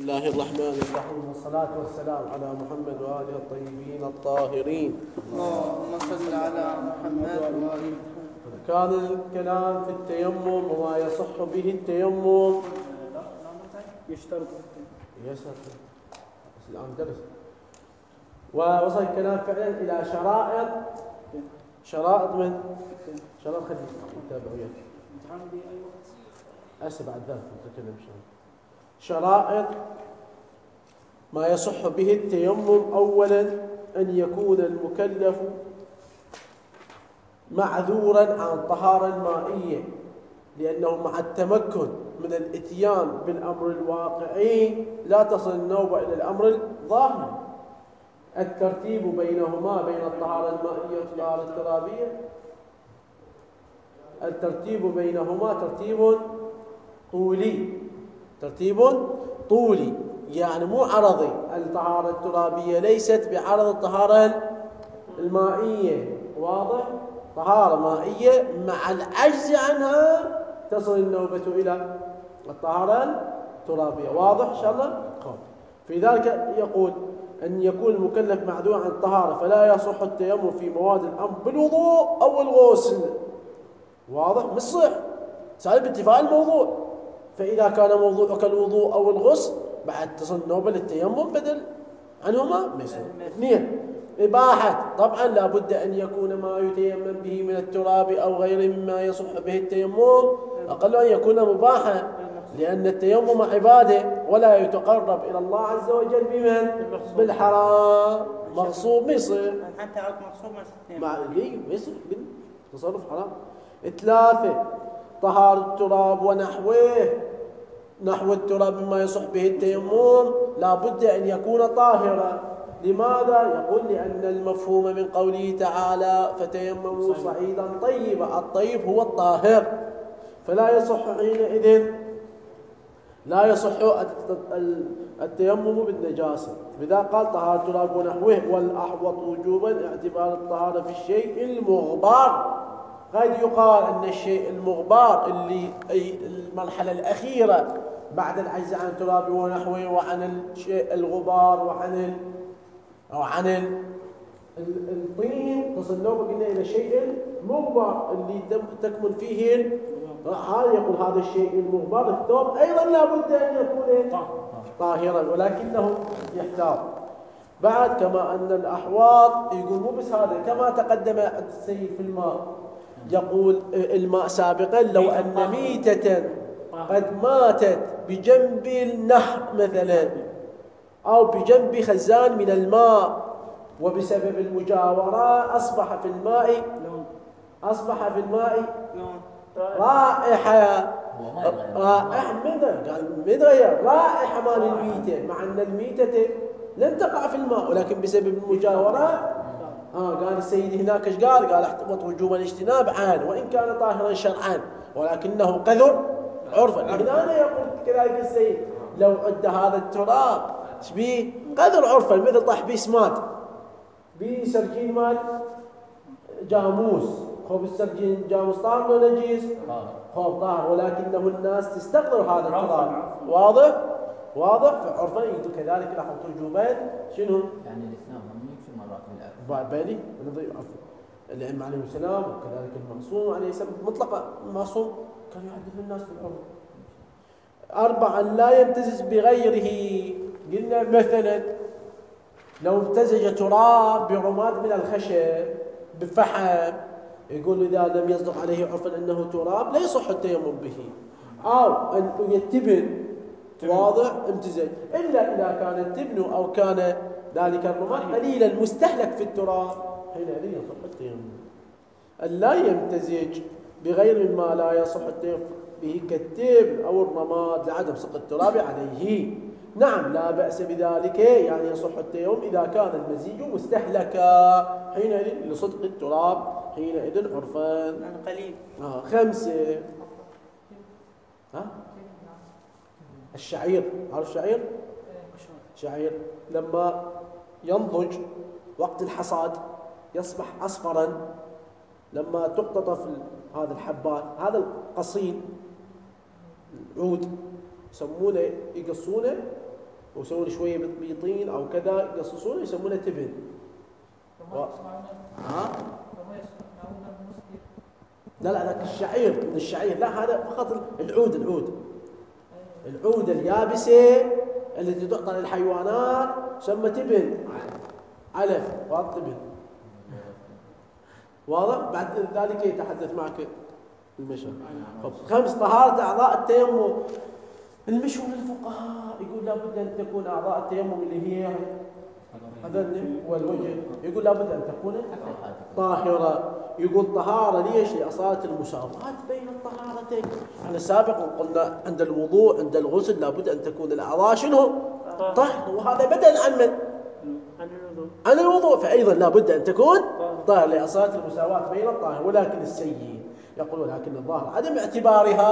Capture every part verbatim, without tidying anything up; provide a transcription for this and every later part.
الله الرحمن الرحيم، والصلاة والسلام على محمد وآله الطيبين الطاهرين. اللهم صل على محمد وآله. كان الكلام في التيمم وما يصح به التيمم. يشترط يسر بس الآن درس. ووصل الكلام فعلا إلى شرائط شرائط من شرائط خلينا نتابع وياك. هسه بعد ذلك نتكلم شرائط ما يصح به التيمم. أولا أن يكون المكلف معذورا عن طهارة مائية، لأنه مع التمكن من الاتيان بالأمر الواقعي لا تصل النوبة إلى الأمر الظاهري. الترتيب بينهما بين الطهارة المائية والطهارة الترابية الترتيب بينهما ترتيب طولي ترتيب طولي يعني مو عرضي. الطهارة الترابية ليست بعرض الطهارة المائية، واضح؟ طهارة مائية مع العجز عنها تصل النوبة إلى الطهارة الترابية، واضح إن شاء الله؟ في ذلك يقول أن يكون المكلف معذور عن الطهارة فلا يصح التيمم في مواد الأمر بالوضوء أو الغسل، واضح؟ مش صح سالب باتفاق الموضوع. فإذا كان موضوعك الوضوء أو الغسل بعد تصل النوبة للتيمم بدل عنهما مثل. اثنين، إباحة. طبعا لا بد أن يكون ما يتيمم به من التراب أو غير مما يصح به التيمم أقل أن يكون مباحا، لأن التيمم عبادة ولا يتقرب إلى الله عز وجل بمن؟ بالحرام. مغصوب مصر حتى عود مغصوب مع ليه مصر تصرف حرام. ثلاثة، طهارة التراب ونحوه. نحو التراب مما يصح به التيمم لا بد أن يكون طاهرا. لماذا؟ يقول لأن المفهوم من قوله تعالى فتيمموا صعيدا طيبا، الطيب هو الطاهر، فلا يصح حينئذ لا يصح التيمم بالنجاسة. لذا قال طهارة التراب ونحوه والأحوط وجوبا اعتبار الطهارة في الشيء المغبار. قد يقال أن الشيء المغبار اللي أي المرحلة الأخيرة بعد العجز عن التراب ونحوه وعن الشيء الغبار وعن ال أو عن ال الطين تصل له قلنا إلى شيء مغبر اللي تكمن فيه. هذا يقول هذا الشيء المغبر الثوب أيضا لا بد أن يكون طاهرا، ولكنه يحتاط. بعد كما أن الأحواض يقول مو بس هذا، كما تقدم السيد في الماء يقول الماء سابقا لو أن ميتة قد ماتت بجنب النهر مثلا أو بجنب خزان من الماء وبسبب المجاورة أصبح في الماء أصبح في الماء رائحة رائحة ماذا؟ قال متغير رائحة مال الميتة، مع أن الميتة لن تقع في الماء ولكن بسبب المجاورة. آه قال السيد هناك ايش قال؟ قال احتمط وجوب الاجتناب عان وإن كان طاهرا شرعا ولكنه قذر عرفا. هنا يقول كذلك السيد لو عد هذا التراب شبيه قذر عرفا مثل طاح بسمات بسرجين مال جاموس. خوف السرجين جاموس طاهر ولا نجيس؟ خوف طاهر، ولكنه الناس تستقدر هذا التراب، واضح؟ واضح؟ فعرفا يقول كذلك لاحظ وجوبين شنو؟ يعني الإسلام هم يمشي مرات من الأرض بالي ونضيع عفوا الأئمة عليهم السلام وكذلك المعصوم عليه السلام مطلقا المعصوم كانوا يحدثوا الناس بالعرف. أربعا لا يمتزج بغيره. قلنا مثلا لو امتزج تراب برماد من الخشب بفحم يقول إذا لم يصدق عليه عرفا أنه تراب لا يصح التيمم به، أو أن يتبن واضح امتزج، إلا إذا كان التبن أو كان ذلك الرماد قليلا مستهلك في التراب حينئذ يصح التيمم. أن لا يمتزج بغير ما لا يصح التيمم به كالتبن أو الرماد لعدم سقط التراب عليه. نعم لا بأس بذلك، يعني يصح التيمم إذا كان المزيج مستهلكا حينئذ لصدق التراب حينئذ عرفا قليل. آه خمسة، ها الشعير، عارف الشعير؟ شعير لما ينضج وقت الحصاد يصبح أصفرا، لما تقتطف هذا الحبات هذا القصين العود يسمونه يقصونه ويسوون شويه بطين او كذا يقصصونه يسمونه تبن. و... ها؟ لا لا ذاك الشعير من الشعير، لا هذا فقط العود العود العود اليابسه التي تعطى للحيوانات تسمى تبن علف واضح تبن واضح. بعد ذلك يتحدث معك المشهد. خمس طهارة أعضاء التيمم. المشهور الفقهاء يقول لابد أن تكون أعضاء التيمم اللي هي الأذن والوجه، يقول لابد أن تكون طاهرة. يقول طهارة ليش؟ لأصالة المساواة بين الطهارتين. احنا سابقا قلنا عند الوضوء عند الغسل لابد أن تكون الأعضاء شنو؟ طهر، وهذا بدل عن من؟ عن الوضوء، فأيضا لابد أن تكون طاهر لأصالة المساواة بين الطاهر. ولكن السيد يقول لكن الظاهر عدم اعتبارها.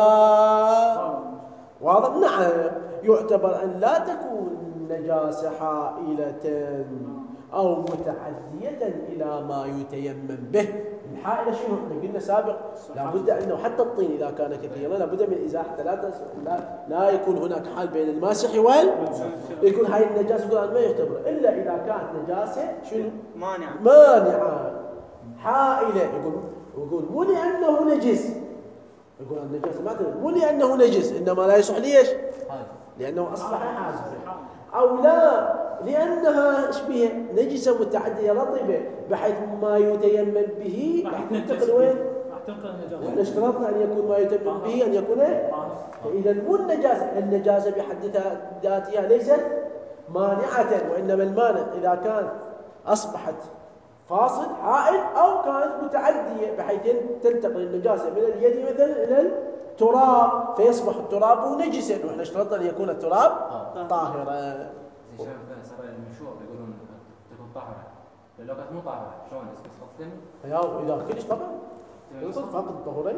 واضح؟ نعم، يعتبر أن لا تكون نجاسة حائلة أو متعدية إلى ما يتيمم به. الحائلة شنو؟ احنا قلنا سابق لابد أنه حتى الطين إذا كان كثيرا لابد من إزاحته، لا لا, لا يكون هناك حال بين الماسح وال يكون هاي النجاسة يقول ما يعتبر إلا إذا كانت نجاسة شنو؟ مانعة مانعة حائلة. يقول يقول مو لأنه نجس، يقول النجاسة ما تقول مو لأنه نجس، إنما لا يصح ليش؟ لأنه أصبح حاجة، أو لا لأنها شبيه نجسة متعدية رطبة بحيث ما يتيمم به ينتقل وين؟ احنا اشترطنا أن يكون ما يتيمم به أن يكون إذا مو النجاسة، النجاسة بحد ذاتها ليست مانعة، وإنما المانع إذا كان أصبحت فاصل حائل أو كانت متعدية بحيث تنتقل النجاسة من اليد مثلا إلى التراب فيصبح التراب نجسا، وإحنا اشترطنا أن يكون التراب طاهرا. صار المشهور يقولون تكون طاهرة، لو كانت مو طاهرة شلون يصطفن؟ يا إذا كلش طبعا يصير فقط الطهورين.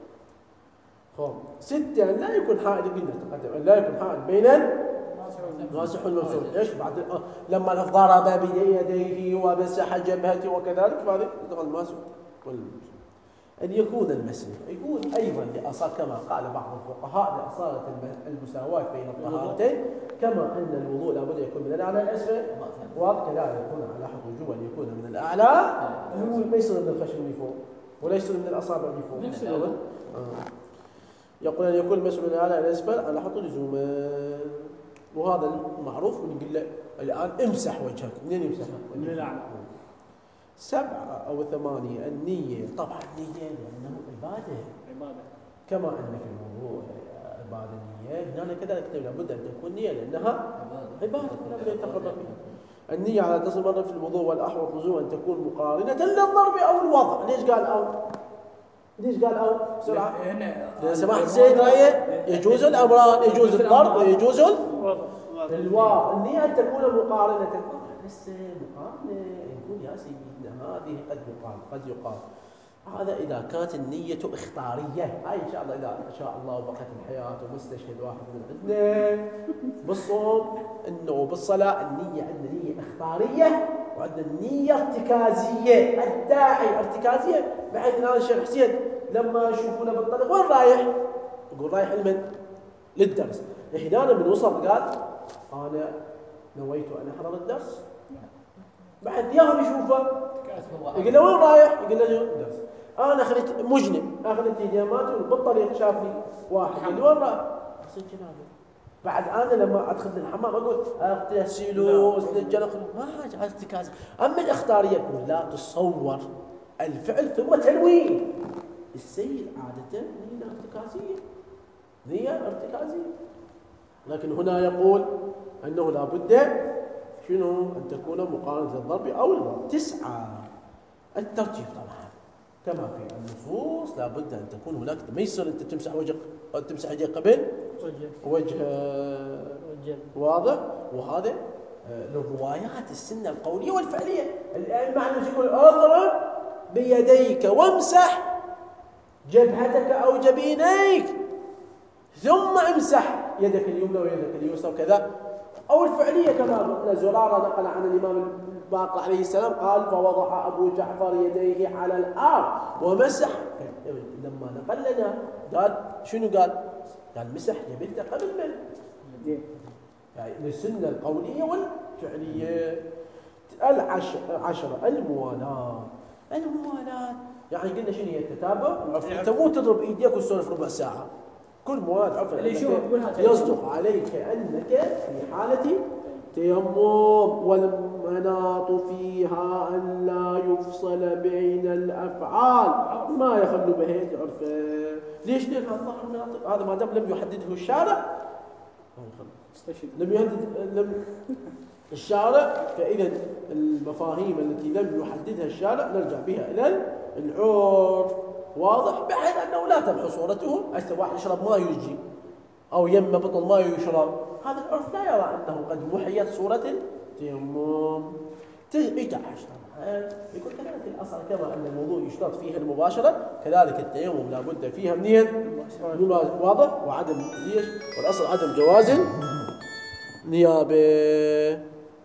خب ستة يعني لا يكون حائل، قلنا تقدم لا يكون حائل بين الناسخ والممسوح. ليش؟ بعد لما ضرب بيديه ومسح جبهته وكذلك فهذا يدخل الماسح والممسوح. أن يكون المسح يكون أيضا لأصال كما قال بعض الفقهاء لأصالة المساواة بين الطهارتين، كما أن الوضوء لابد يكون من الأعلى الأسفل وكذلك يكون على حد وجوب أن يكون من الأعلى ما يصير من الخشم اللي فوق ولا يصير من الأصابع اللي فوق. يقول أن يكون المسح من الأعلى الأسفل على حد لزوما، وهذا المعروف. ونقول له الآن امسح وجهك، منين يمسح؟ من الأعلى. سبعة أو ثمانية النية، طبعا النية لأنه عبادة عبادة كما أن في الموضوع عبادة النية هنا كذلك لابد أن تكون نية لأنها عبادة لابد أن يتقرب بها. النية على تصل مرة في الوضوء والأحوط لزوم أن تكون مقارنة للضرب أو الوضع. ليش قال أو؟ ليش قال أو؟ بسرعة. إذا سمحت سيد رأيه يجوز الأمران، يجوز الضرب ويجوز الوضع. النية أن تكون مقارنة. لسه مقارنة يقول يا سيدنا هذه قد يقال قد يقال هذا إذا كانت النية اختارية. هاي إن شاء الله إذا شاء الله وبقت الحياة ومستشهد واحد من عندنا بالصوم إنه بالصلاة النية عندنا نية اختارية وعندنا النية ارتكازية. الداعي ارتكازية بحيث أن الشيخ حسين لما يشوفونه بالطريق وين رايح؟ يقول رايح لمن؟ للدرس. هنا من وصل قال أنا نويت أن أحضر الدرس. بعد ياهم يشوفه يقول له وين رايح؟ يقول له الدرس. أنا أخذت مجنب أخذت اليامات بالطريق شافني واحد يقول لي وين رايح؟ أصير جنابه. بعد أنا لما أدخل الحمام أقول اغتسلوا اسلجنا ما حاجة ارتكاز. أما الاختارية يقول لا تصور الفعل ثم تنوين. السيد عادة نية ارتكازية نية ارتكازية، لكن هنا يقول أنه لا بد شنو أن تكون مقارنة الضرب أو الوضع. تسعة الترتيب طبعا كما في النصوص لا بد أن تكون هناك. ما يصير أنت تمسح وجهك أو تمسح يديك قبل وجه وجه واضح. وهذا للروايات السنة القولية والفعلية. المعنى يقول اضرب بيديك وامسح جبهتك أو جبينيك ثم امسح يدك اليمنى ويدك اليسرى وكذا. أو الفعلية كما قلنا زرارة نقل عن الإمام الباقر عليه السلام قال فوضع أبو جعفر يديه على الأرض ومسح. لما نقل لنا قال شنو قال؟ قال مسح جبهته قبل من يعني للسنة القولية والفعلية. العشرة الموالاة. الموالاة يعني قلنا شنو هي التتابع؟ انت مو تضرب ايديك وتسولف ربع ساعة. كل مواد عفوا يصدق عليك انك في حالة تيمم، والمناط فيها ان لا يفصل بين الافعال ما يخلو به عرفه. ليش؟ لان الظاهر مناط هذا ما دام لم يحدده الشارع لم يحدد لم الشارع، فاذا المفاهيم التي لم يحددها الشارع نرجع بها الى العرف. واضح؟ بحيث انه لا تبحث صورته. هسه واحد يشرب ماء يجي او يم بطل ماء يشرب، هذا العرف لا يرى انه قد محيت صورة التيمم. احدى عشر يقول كذلك الاصل كما ان الوضوء يشترط فيه المباشرة، كذلك التيمم لا بد فيها من نية. واضح؟ وعدم ليش؟ والاصل عدم جواز نيابه.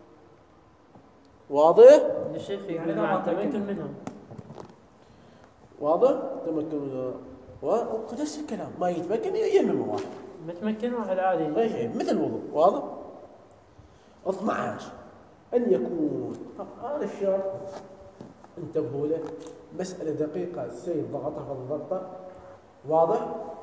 واضح؟ الشيخ يعني مع التمكن منها. واضح؟ تمكن منها وقد نفس الكلام ما يتمكن ييمم واحد متمكن واحد عادي اي مثل الوضوء. واضح؟ اثني عشر ان يكون هذا الشرط انتبهوا له، مسألة دقيقة السيد ضغطها بالضبط. واضح؟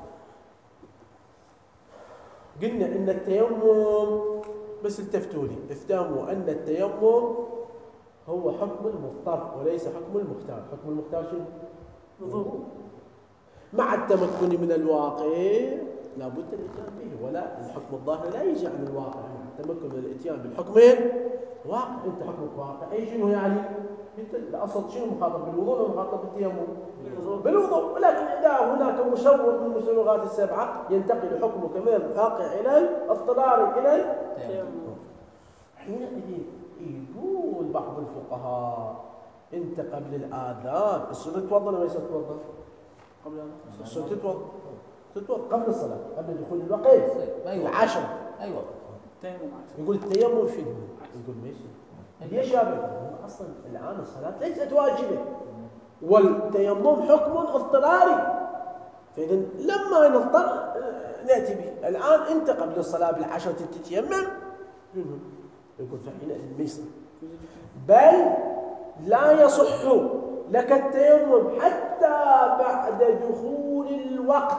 قلنا ان التيمم بس التفتوا لي افتهموا ان التيمم هو حكم المضطر وليس حكم المختار. حكم المختار شنو؟ وضوء. مع التمكن من الواقع لا بد الاتيان به، ولا الحكم الظاهر لا يجي عن الواقع. مع التمكن من الاتيان بالحكمين واقع. انت حكمك واقع اي شنو يعني؟ انت الاصل شنو مخاطب بالوضوء ولا مخاطب بالتيمم؟ بالوضوء. ولكن اذا هناك مسوغ من المسوغات السبعه ينتقل حكمك من الواقع الى الاضطرار الى التيمم. حينئذ يقول بعض الفقهاء انت قبل الاذان الصلاه تتوضا ولا ما يصير تتوضا؟ قبل الصلاه تتوضا تتوضا قبل الصلاه قبل دخول الوقت. ايوه العشر. ايوه يقول التيمم شنو؟ يقول ماشي ليش يا بني؟ اصلا الان الصلاه ليست واجبه والتيمم حكم اضطراري، فاذا لما نضطر ناتي به. الان انت قبل الصلاه بالعشره تتيمم يقول فحينئذ ما يصير، بل لا يصح لك التيمم حتى بعد دخول الوقت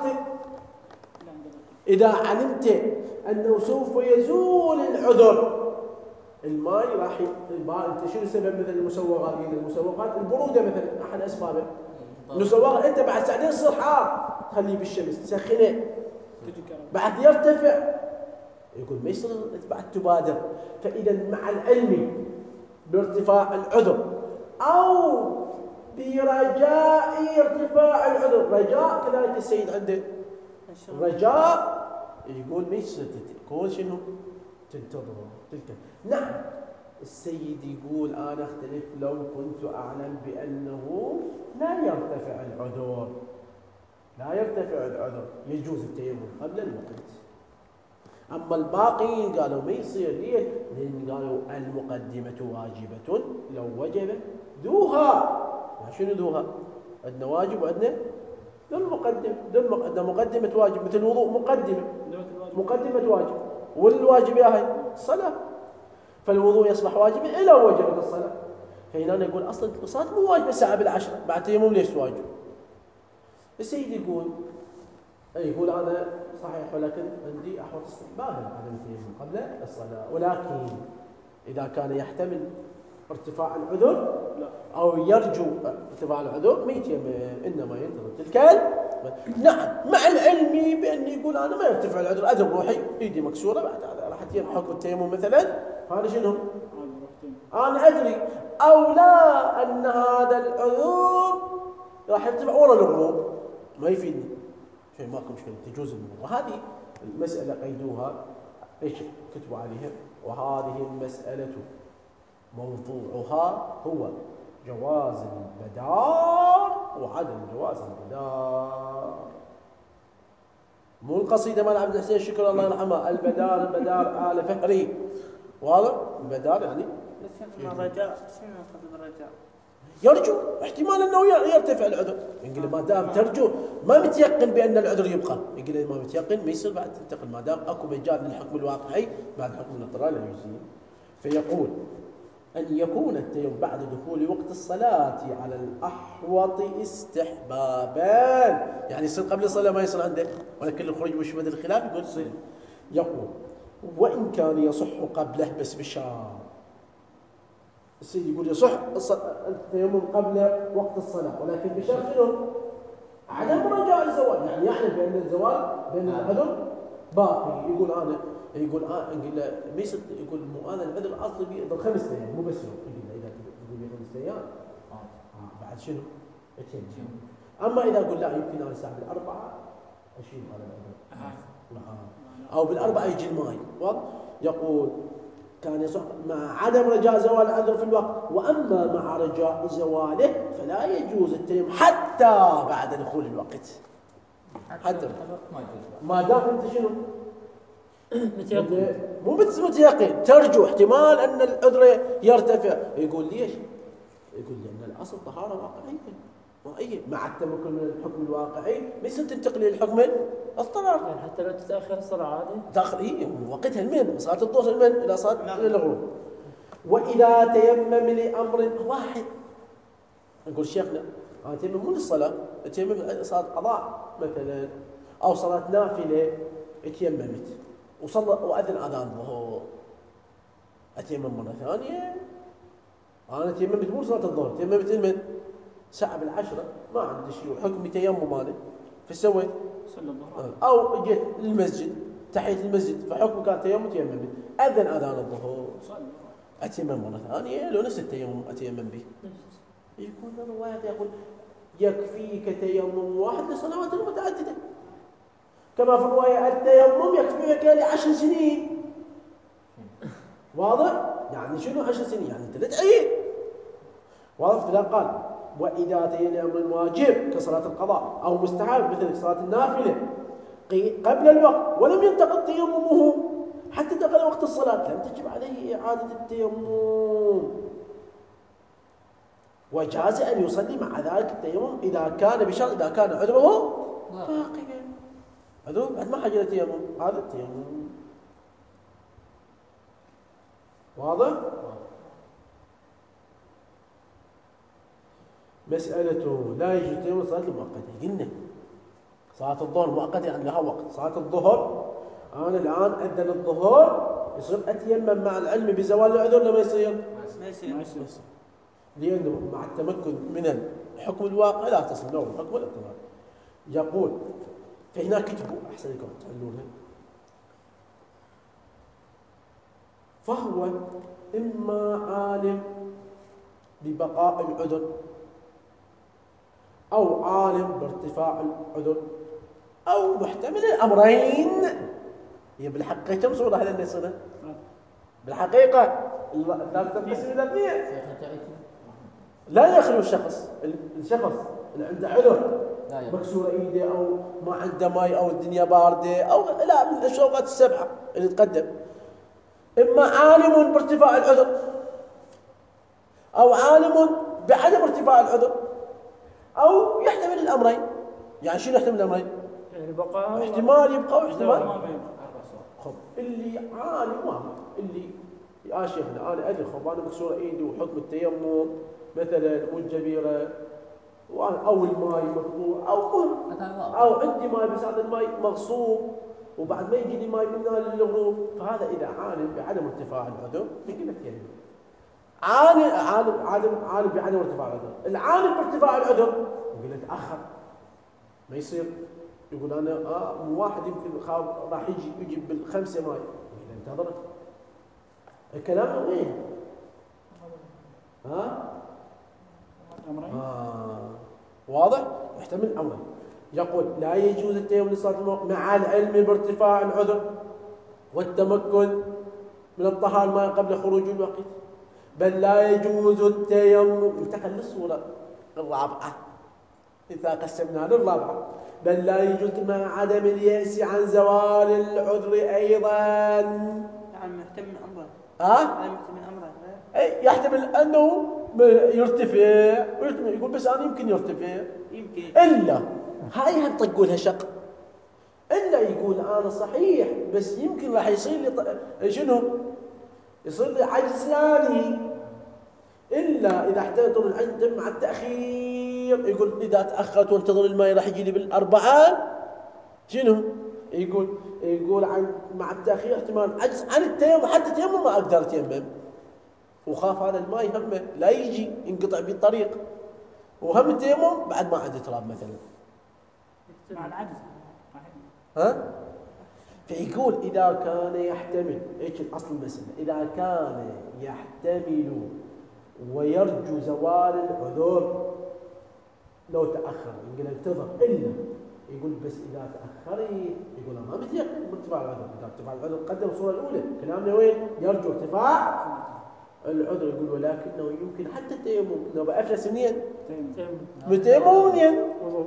إذا علمت أنه سوف يزول العذر. الماء راح الماء انت شنو السبب؟ مثل المسوغات المسوغات البروده مثلا احد اسبابه. المسوغات انت بعد ساعتين تصير حار تخليه بالشمس تسخنه بعد يرتفع. يقول ما يصير بعد تبادر. فاذا مع العلم بارتفاع العذر او برجاء ارتفاع العذر، رجاء كذلك السيد عنده رجاء، يقول ما يصير تكون شنو تنتظر تلك. نعم السيد يقول أنا أختلف لو كنت أعلم بأنه لا يرتفع العذر لا يرتفع العذر يجوز التيمم قبل الوقت. أما الباقي قالوا ما يصير. ليه؟ لأن قالوا المقدمة واجبة لو وجب ذوها. شنو ذوها؟ عندنا واجب وعندنا ذو المقدم. ذو مقدمة واجب مثل الوضوء مقدمة مقدمة واجب، والواجب يا هي الصلاة، فالوضوء يصبح واجبا إلا وجبت الصلاة. فهنا نقول أصلا الصلاة مو واجبة الساعة بالعشرة بعد تيمم ليش واجب؟ السيد يقول يقول أنا صحيح ولكن عندي أحوط استحبابا عدم التيمم قبل الصلاة، ولكن إذا كان يحتمل ارتفاع العذر أو يرجو ارتفاع العذر ما يتيمم، إنما ينتظر تلك. نعم مع العلم بأن يقول أنا ما يرتفع العذر أدر روحي إيدي مكسورة بعد هذا راح أتيمم حكم التيمم مثلا، فهذا شنو؟ أنا أدري أو لا أن هذا العذر راح يرتفع ورا الغروب ما يفيدني شيء، ماكو مشكلة تجوز الموضوع. وهذه المسألة قيدوها إيش كتبوا عليها. وهذه المسألة موضوعها هو جواز البدار وعدم جواز البدار. مو القصيدة مال عبد الحسين شكر الله يرحمه البدار البدار آل فقري. واضح؟ البدار يعني بس الرجاء شنو قصد الرجاء؟ يرجو احتمال أنه يرتفع العذر. يقول ما دام ترجو ما متيقن بأن العذر يبقى، يقول ما متيقن ما يصير بعد تنتقل، ما دام أكو مجال للحكم الواقعي بعد حكم الاضطرار لا يجزي. فيقول أن يكون التيمم بعد دخول وقت الصلاة على الأحوط استحبابا، يعني يصير قبل الصلاة ما يصير عنده، ولكن الخروج وشبه الخلاف يقول يصير. يقول وإن كان يصح قبله بس بشار. السيد يقول يصح التيمم قبل وقت الصلاة ولكن بشرط شنو؟ عدم رجاء الزوال، يعني يعلم بأن الزوال بأن العذر باقي. يقول أنا يقول آه يقول ميس يقول مو أنا العذر الأصلي بيقدر خمس أيام مو بس يوم. يقول إذا تقول لي خمس أيام آه بعد شنو؟ أتيم. أما إذا أقول لا يمكن أنا الساعة بالأربعة أشيل هذا العذر أو بالأربعة يجي الماي واضح. يقول كان يصح مع عدم رجاء زوال العذر في الوقت، وأما مع رجاء زواله فلا يجوز التيمم حتى بعد دخول الوقت. حتى ما دام أنت شنو؟ متيقن مو متيقن ترجو احتمال أن العذر يرتفع. يقول ليش؟ يقول لأن الأصل طهارة واقعية مائية مع التمكن من الحكم الواقعي ما يصير تنتقل للحكم الاضطرار. يعني حتى لو تتأخر الصلاة عادي داخل إيه وقتها المن صلاة الظهر المن إلى صلاة إلى الغروب. وإذا تيمم لأمر واحد نقول شيخنا أنا تيمم مو للصلاة، تيمم صلاة قضاء مثلا أو صلاة نافلة تيممت وصلى وأذن أذان الظهر أتيمم مرة ثانية. أنا تيممت مو صلاة الظهر تيممت المن ساعة بالعشرة ما عندي شيء وحكم تيمم مالي فسويت صلى الله أو جيت للمسجد تحية المسجد فحكم كان تيمم تيمم أذن أذان الظهر أتيمم مرة ثانية لو نفس التيمم أتيمم به. يكون الرواية يقول يكفيك تيمم واحد لصلوات متعددة كما في الرواية التيمم يكفيك لعشر سنين. واضح؟ يعني شنو عشر سنين؟ يعني أنت لا تعيد. واضح؟ فلا قال وإذا تيمم أمر واجب كصلاة القضاء أو مستحب مثل صلاة النافلة قبل الوقت ولم ينتقض تيممه حتى دخل وقت الصلاة لم تجب عليه إعادة التيمم، وجاز أن يصلي مع ذلك التيمم إذا كان بشرط إذا كان عذره باقيا. عذره بعد ما حاجة التيمم هذا التيمم. واضح؟ مسألة لا يجوز التيمم صلاة المؤقتة. قلنا صلاة الظهر مؤقتة يعني لها وقت. صلاة الظهر أنا الآن أذن الظهر يصير أتيمم مع العلم بزوال العذر لما يصير؟ ما يصير ما يصير لأنه مع التمكن من الحكم الواقع لا تصل له الحكم الاضطراري. يقول فهنا كتبوا أحسن لكم تعلمونها. فهو إما عالم ببقاء العذر أو عالم بارتفاع العذر أو محتمل الأمرين. هي بالحقيقة مصورة هذا النسخة بالحقيقة لا تنقسم إلى اثنين. لا يخلو الشخص الشخص اللي عنده عذر مكسورة إيده أو ما عنده ماء أو الدنيا باردة أو لا من الشروطات السبعة اللي تقدم. إما عالم بارتفاع العذر أو عالم بعدم ارتفاع العذر أو يحتمل الأمرين. يعني شنو يحتمل الأمرين؟ يعني بقاء احتمال يبقى واحتمال ما بين خب اللي عالم ما اللي يا شيخنا أنا أدري خب أنا مكسورة إيدي وحكم التيمم مثلا والجبيرة أو الماء مقطوع أو أو عندي ماء بس هذا الماء مغصوب وبعد ما يجي لي ماء منها للغروب، فهذا إذا عالم بعدم ارتفاع العذر يمكن يتيمم. عالم عالم عالم عالم بعدم ارتفاع العذر، العالم بارتفاع العذر يقول له تأخر ما يصير. يقول أنا آه مو واحد يمكن راح يجي يجيب بالخمسة ماء يقول انتظر الكلام وين؟ ها؟ آه. واضح؟ يحتمل أمرين. يقول لا يجوز التيمم لصلاة الموقف مع العلم بارتفاع العذر والتمكن من الطهارة ما قبل خروج الوقت، بل لا يجوز التيمم. انتقل للصورة الرابعة إذا قسمنا للرابعة. بل لا يجوز مع عدم اليأس عن زوال العذر أيضا. عم يحتمل من أمره. ها؟ عم يحتمل من أمره. أي يحتمل أنه يرتفع ويحتمل يقول بس أنا يمكن يرتفع يمكن. إلا هاي هم طقوا لها شق إلا يقول أنا صحيح بس يمكن راح يصير لي ط... شنو؟ يصير لي عجز ثاني إلا إذا احتاج العجز مع التأخير يقول إذا تأخرت وانتظر الماء راح يجي لي بالأربعة شنو؟ يقول يقول عن مع التأخير احتمال عجز عن التيمم حتى التيمم ما أقدر أتيمم وخاف هذا الماء يهمه لا يجي ينقطع بالطريق وهم التيمم بعد ما عندي تراب مثلا مع العجز. ها؟ فيقول إذا كان يحتمل إيش الأصل المسألة إذا كان يحتمل ويرجو زوال العذر لو تأخر يقول انتظر إلا يقول بس إذا تأخري يقول ما متيقن ارتفاع العذر إذا ارتفاع العذر قدم الصورة الأولى كلامنا وين يرجو ارتفاع العذر يقول ولكنه يمكن حتى التيمم إنه بأفلس منين متيمم منين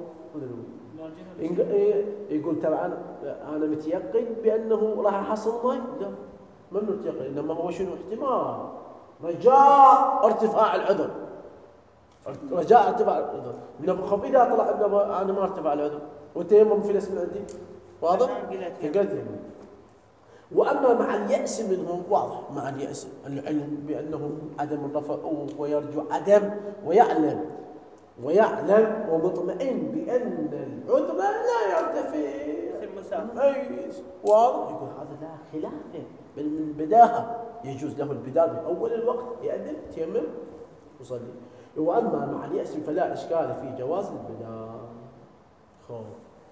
يقول ترى أنا أنا متيقن بأنه راح أحصل ماء لا ما متيقن إنما هو شنو احتمال رجاء ارتفاع العذر رجاء ارتفاع العذر إنما خب إذا طلع إنما أنا ما ارتفع العذر والتيمم في الاسم عندي واضح؟ قلت وأما مع اليأس منهم واضح مع اليأس العلم بأنه عدم الرفع ويرجو عدم ويعلم ويعلم ومطمئن بأن العذر لا يرتفع أي واضح يقول هذا لا خلاف بل من بداهة يجوز له البداية من أول الوقت يأذن تيمم وصلي وأما مع اليأس فلا إشكال في جواز البداية خوف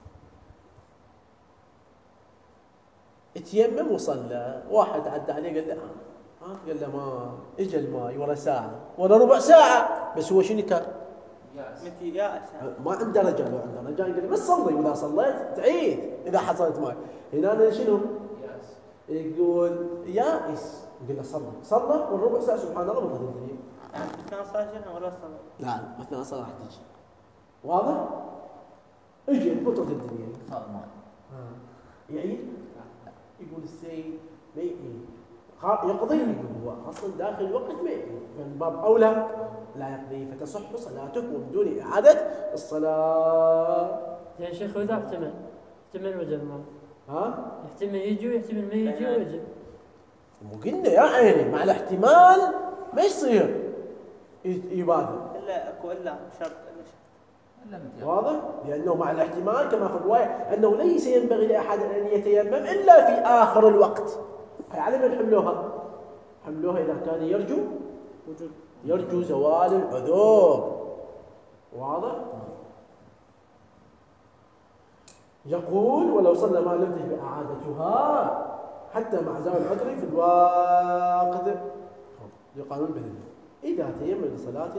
تيمم وصلى واحد عدى عليه قال له ها قال له ما اجى الماء ورا ساعة ورا ربع ساعة بس هو شنو كان؟ متى يائس ما عنده رجاء لو عنده رجاء يقول بس صلي واذا صليت تعيد اذا حصلت ماء هنا أنا شنو؟ يائس يقول يائس يقول له صلي صلى والربع ساعة سبحان الله بطلت الدنيا مثنى صلاة ولا صلاة؟ لا مثنى صلاة راح تجي واضح؟ اجي بطلت الدنيا صار ماء يعيد يقول السيد ما يعيد يقضي يقول هو اصلا داخل الوقت ما يعيد من باب اولى لا يقضي فتصح صلاته بدون اعاده الصلاه. يا شيخ واذا احتمل احتمل وجه الماء ها؟ يحتمل يجي ويحتمل ما يجي ويجي. مو قلنا يا عيني مع الاحتمال ما يصير يبادر الا اكو الا شرط واضح؟ لأنه مع الاحتمال كما في الرواية أنه ليس ينبغي لأحد أن يتيمم إلا في آخر الوقت. هي على من حملوها؟ حملوها إذا كان يرجو يرجو زوال العذور. واضح؟ يقول ولو صلى ما لم تجب إعادتها حتى مع زوال العذر في الوقت يقالون به إذا تيمم لصلاة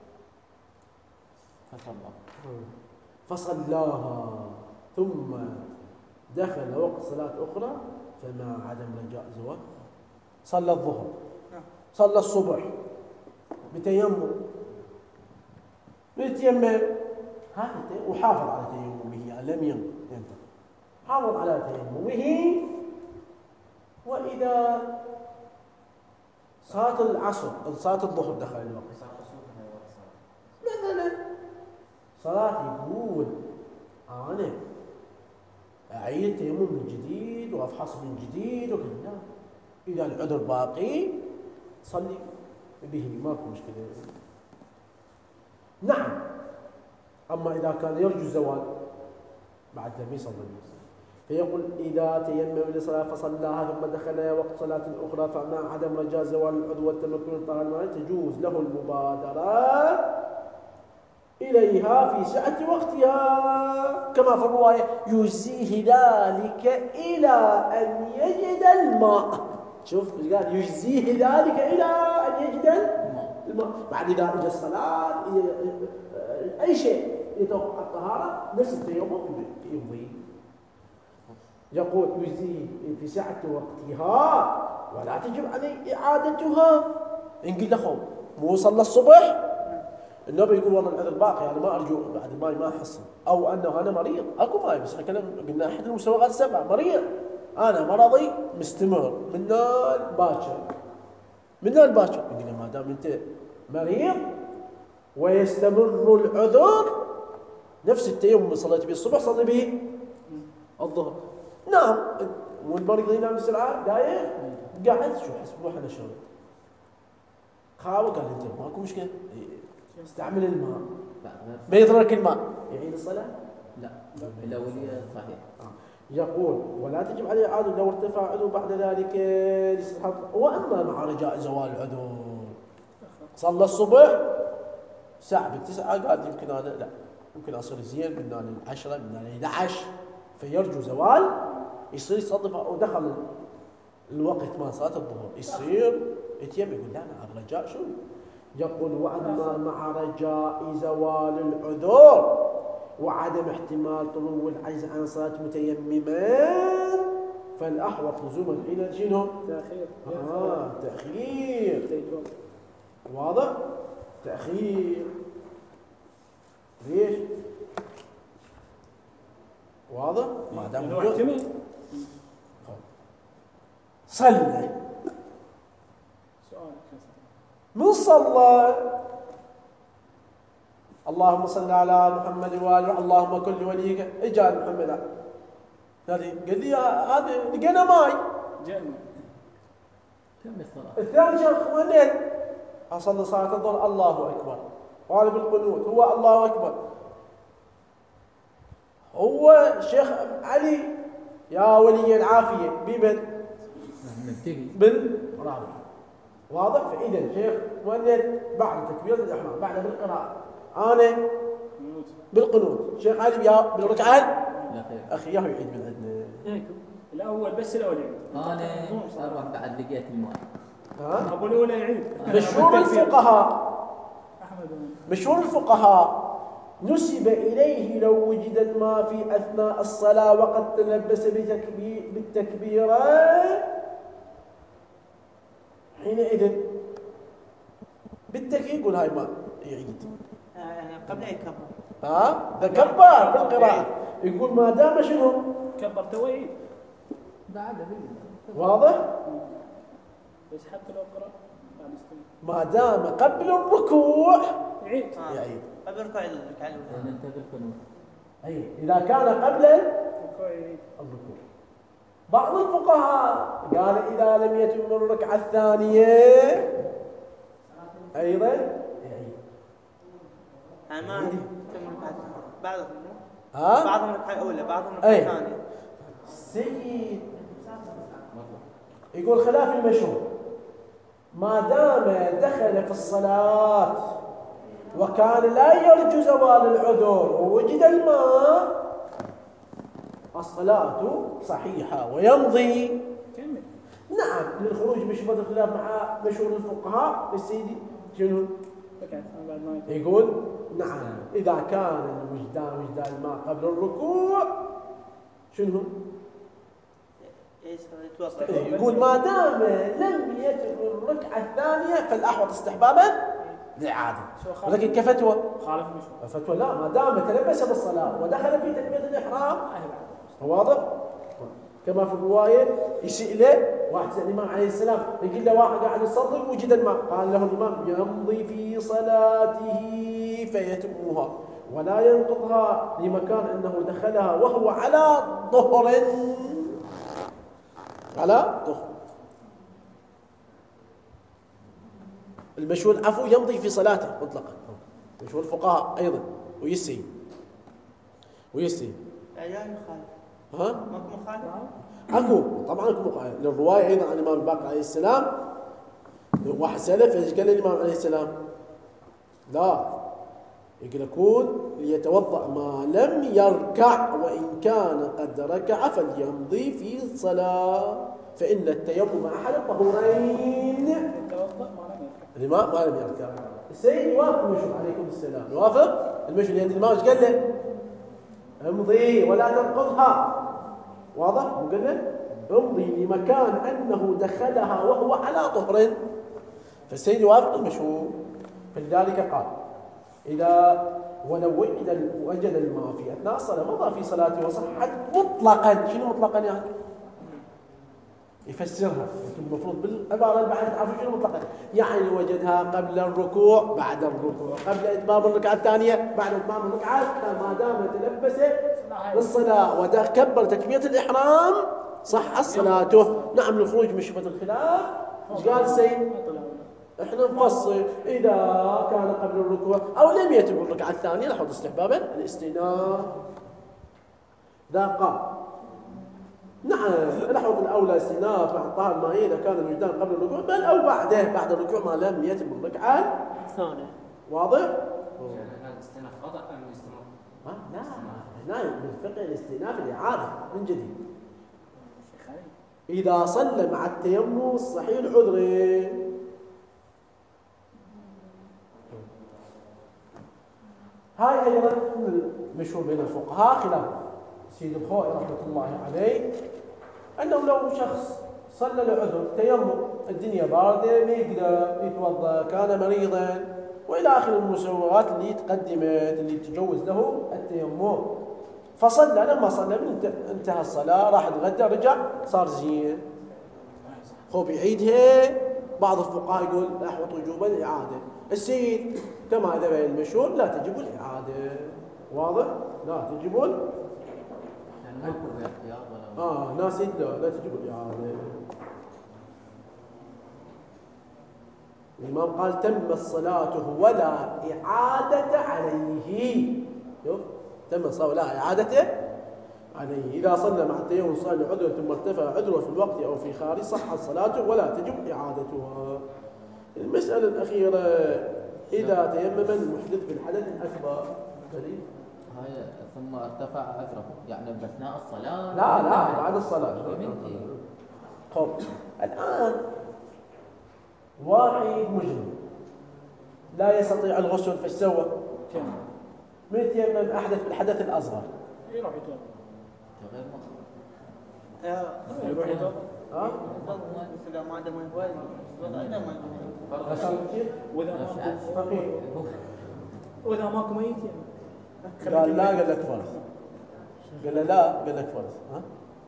فصلاها ثم دخل وقت صلاة أخرى فما عدم رجاء زوال صلى الظهر صلى الصبح بتيمم بتيمم هذا وحافظ على تيممه لم ينتهي حافظ على تيممه وإذا صلاة العصر صلاة الظهر دخل الوقت مثلا صلاة يقول أنا أعيد تيمم من جديد وأفحص من جديد وكذا إذا العذر باقي صلي به ماكو مشكلة. نعم أما إذا كان يرجو الزوال بعد لم يصل فيقول إذا تيمم لصلاة فصلاها ثم دخل وقت صلاة أخرى فمع عدم رجاء زوال العذر والتمكن الطهارة الماء تجوز له المبادرة إليها في سعة وقتها كما في الرواية يجزيه ذلك إلى أن يجد الماء. شوف قال يجزيه ذلك إلى أن يجد الماء بعد إذا أجى الصلاة أي شيء يتوقع الطهارة نفس التيمم يمضي. يقول يجزيه في سعة وقتها ولا تجب عليه إعادتها. إن قل له مو صلى الصبح النبي يقول والله العذر باقي يعني ما ارجو بعد الماء ما احصل او انه انا مريض اكو ماي بس احنا قلنا احد المسوغات السبعه مريض أنا مرضي مستمر من نال باكر من نال باكر، يقول له ما دام أنت مريض ويستمر العذر نفس التيمم اللي صليت به الصبح صلي به الظهر. نعم والمريض ينام بسرعة داير قاعد شو حسبوه احنا شلون خاوة قال انت ماكو مشكلة استعمل الماء ما يضرك الماء يعيد الصلاة؟ لا الأولية صحيح. يقول ولا تجب عليه إعادة لو ارتفع عذر بعد ذلك لاستحقاق، وأما مع رجاء زوال العذر صلى الصبح ساعة بالتسعة قال يمكن أنا لا يمكن أصير زين من نال العشرة من نال إحدى عشر فيرجو زوال يصير يصدف ودخل الوقت ما صلاة الظهر يصير يتيم يقول لا مع الرجاء شو يقول وأما مع رجاء زوال العذر وعدم احتمال طلوع العجز عن صلاة متيمما فالأحوط لزوم الحين شنو؟ تأخير. آه تأخير. واضح؟ تأخير. ليش؟ واضح؟ ما دام محتمل. صلى. سؤال. من صلى؟ اللهم صل على محمد وآله اللهم كل وليك اجعل محمد هذه قال لي هذه لقينا ماي جنة. كم الصلاة؟ الثاني شيخ وليت أصلي صلاة الظهر الله أكبر وأنا بالقنوت هو الله أكبر هو شيخ علي يا ولي العافية بمن؟ بالراوي واضح؟ فإذا شيخ وليت بعد تكبيرة الإحرام بعد بالقراءة أنا بالقنوت شيخ علي يا بالركعة أخي ياهو يعيد من عندنا الأول بس الأول يعيد أنا أروح بعد لقيت الماء ها؟ أبو الأولى يعيد مشهور الفقهاء مشهور الفقهاء نسب إليه لو وجد الماء في أثناء الصلاة وقد تلبس بتكبير بالتكبيرة حينئذ بالتكبير يقول هاي ما يعيد يعني قبل أن يكبر. ها؟ ده كبر بالقراءة يقول ما دام شنو؟ كبر توعيد. بعد واضح؟ بس حتى لو قرأ بعد استمع. ما دام قبل الركوع يعيد. آه. يعيد. قبل ركوع الركعة الأولى. أنت بالقنوت. أي إذا كان قبل الركوع. بعض الفقهاء قال إذا لم يتم الركعة الثانية أيضا يعيد. يعني ما تم ركعة بعضهم ها؟ بعضهم ركعة أولى بعضهم ركعة أي. ثانية. سيد يقول خلاف المشهور ما دام دخل في الصلاة وكان لا يرجو زوال العذر ووجد الماء الصلاة صحيحة ويمضي. كمل. نعم للخروج بشبهة الخلاف مع مشهور الفقهاء بالسيدي شنو؟ يقول نعم إذا كان الوجدان وجدان الماء قبل الركوع شنو؟ يقول ما دام لم يتم الركعة الثانية فالأحوط استحبابا الإعادة. ولكن كفتوى خالف المشهور. فتوى لا ما دام تلبس بالصلاة ودخل في تكبيرة الإحرام واضح؟ كما في الرواية يسئ له واحد سأل الإمام عليه السلام يقول له واحد قاعد يصلي وجد الماء قال له الإمام يمضي في صلاته فيتمها ولا ينقضها لمكان أنه دخلها وهو على ظهر على ظهر. المشهور العفو يمضي في صلاته مطلقا مشهور الفقهاء أيضا ويسي ويسي يعني مخالف. ها؟ ماكو مخالف؟ اكو طبعا اكو مخالف للروايه ايضا عن الامام الباقر عليه السلام واحد سلف ايش قال الامام عليه السلام؟ لا يقول يكون ليتوضا ما لم يركع وان كان قد ركع فليمضي في الصلاه فان التيمم احد الطهورين. التوضأ ما لم يركع. الامام ما لم يركع. السيد يوافق المشهور عليكم السلام يوافق المشهور لان الامام ايش قال له؟ امضي ولا تنقضها واضح؟ مو قلنا امضي لمكان انه دخلها وهو على طهر فالسيد يوافق المشهور فلذلك قال اذا ولو وجد وجد الماء في اثناء الصلاه مضى في صلاته وصحت مطلقا. شنو مطلقا يعني؟ يفسرها. انتم المفروض بالعباره البحث تعرفوا شنو مطلقا، يعني وجدها قبل الركوع بعد الركوع، قبل اتمام الركعه الثانيه بعد اتمام الركعه، ما دام تلبس للصلاه وكبر تكبيره الاحرام صح صلاته. نعم للخروج من شبهه الخلاف. ايش قال السيد؟ احنا نفصل اذا كان قبل الركوع او لم يتم الركعه الثانيه نحط استحبابا الاستئناف. ذا قال نعم نحط الاولى استئناف مع الطهاره المائيه اذا كان الوجدان قبل الركوع بل او بعده بعد الركوع ما لم يتم الركعه الثانيه. واضح؟ يعني هذا استئناف خطا ام استمرار؟ ها لا هنا بالفقه الاستئناف الاعاده من جديد. اذا صلى مع التيمم الصحيح العذري. هاي ايضا مشهور بين الفقهاء خلاف سيد الخوئي رحمه الله عليه انه لو شخص صلى لعذر تيمم الدنيا بارده ما يقدر يتوضا كان مريضا والى اخر المسوغات اللي تقدمت اللي تجوز له التيمم، فصلى لما صلى انتهى الصلاه راح يتغدى رجع صار زين. هو بيعيدها. بعض الفقهاء يقول لا يحوط وجوبا الاعاده. السيد كما ذهب المشهور لا تجب الاعاده. واضح؟ لا تجب يعني ما يكون باختيار ولا اه ناس لا لا تجب الاعاده. الامام قال تم صلاته ولا اعاده عليه. شوف تم الصلاه ولا اعاده عليه. إذا صلى مع التيمم صلى عذرا ثم ارتفع عذره في الوقت أو في خارج صحت صلاته ولا تجب إعادتها. المسألة الأخيرة إذا تيمم المحدث بالحدث الأكبر. هاي ثم ارتفع عذره يعني باثناء الصلاه؟ لا لا بعد الصلاة. خب الآن واحد مجرم لا يستطيع الغسل فايش سوى؟ من يتيمم أحدث بالحدث الأصغر يروح يتوضا غير مطلوب. يروح يتوضا ها؟ إذا ما عنده ماء وضع إذا ما واذا ماكو واذا ماكو ميت يعني قال لا قال لك فرض. قال له لا قال لك فرض. ها؟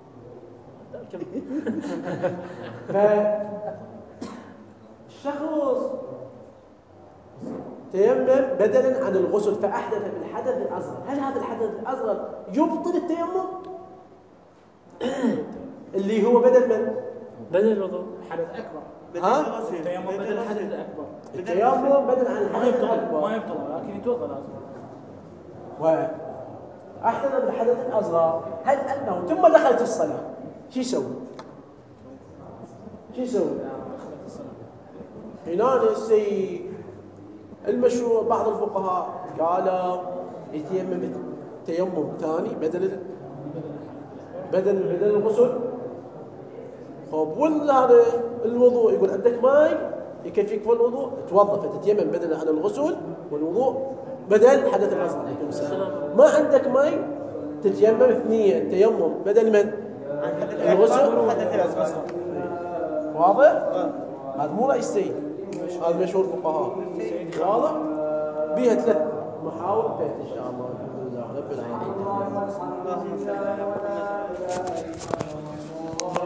فالشخص تيمم بدلا عن الغسل فأحدث بالحدث الأصغر، هل هذا الحدث الأصغر يبطل التيمم؟ اللي هو بدل من؟ بدل الوضوء حدث اكبر. ها؟ التيمم بدل الحدث الاكبر. التيمم بدل عن ما الحدث يبطل الأكبر. ما يبطل لكن يتوضا لازم. وأحدث بالحدث الأصغر، هل أنه ثم دخلت الصلاة شو يسوي؟ شو يسوي؟ دخلت الصلاه. هنا السيد المشهور بعض الفقهاء قالوا يتيمم تيمم ثاني بدل بدل بدل الغسل. خب ولا هذا الوضوء يقول عندك ماء يكفيك في الوضوء توضا فتتيمم بدل عن الغسل والوضوء بدل حدث الأصغر. عليكم السلام. ما عندك ماء تتيمم اثنين تيمم بدل من الغسل واضح؟ هذا مو رأي السيد، هذا مشهور الفقهاء. واضح؟ بيها ثلاث محاور انتهت ان شاء الله. الحمد لله رب العالمين. اللهم صل على محمد.